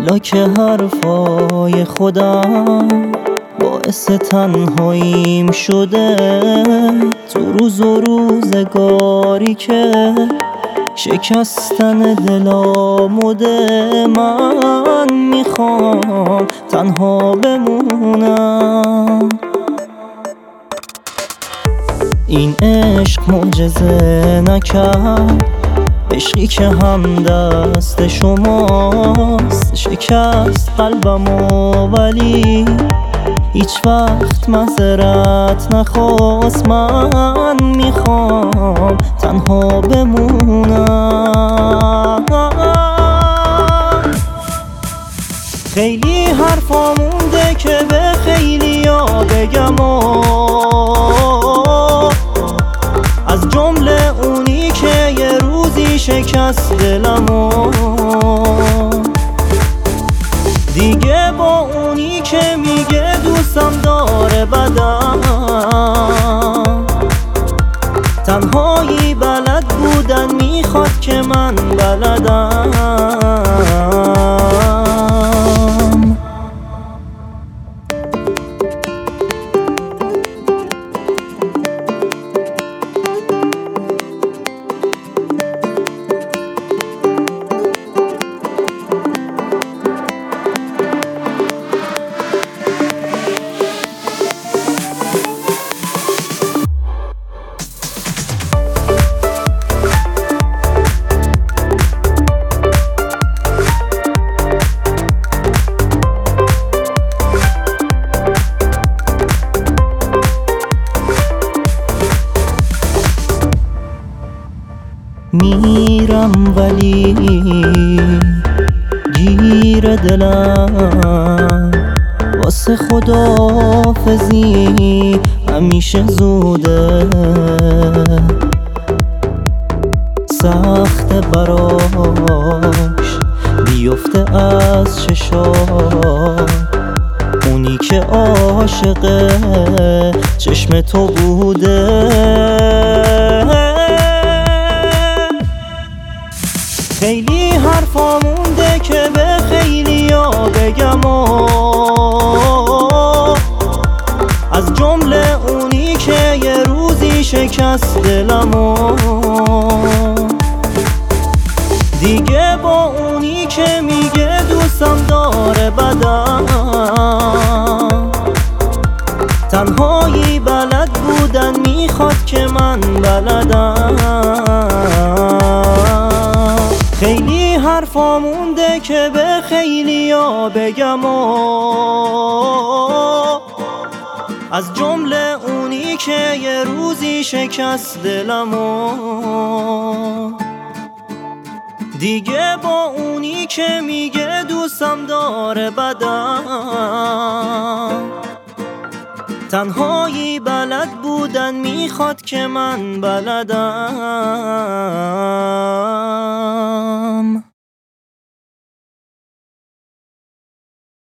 حالا که حرفای خودم باعث تنهاییم شده، تو روز و روزگاری که شکستن دل آمده، من میخوام تنها بمونم. این عشق معجزه نکرد، عشقی که هم دست شماست، شکست قلبمو ولی هیچ وقت معذرت نخواست. من میخوام تنها بمونم. خیلی حرفا مونده که به خیلیا بگم، از جمله اونی که یه روزی شکست دلمو، دیگه با اونی که میگه دوستم داره بدم، تنهایی بلد بودن میخواد که من بلدم. میرم ولی گیر دلم، واسه خداحافظی همیشه زوده، سخت براش بیفته از چشات، اونی که عاشق چشم تو بوده. خیلی حرفا مونده که به خیلیا بگم، از جمله اونی که یه روزی شکست دلمو، دیگه با اونی که میگه دوستم داره بدم، تنهایی بلد بودن میخواد که من بلدم. خیلی حرفا مونده که به خیلیا بگم، از جمله اونی که یه روزی شکست دلمو، دیگه با اونی که میگه دوستم داره بدم، تنهایی بلد بودن میخواد که من بلدم.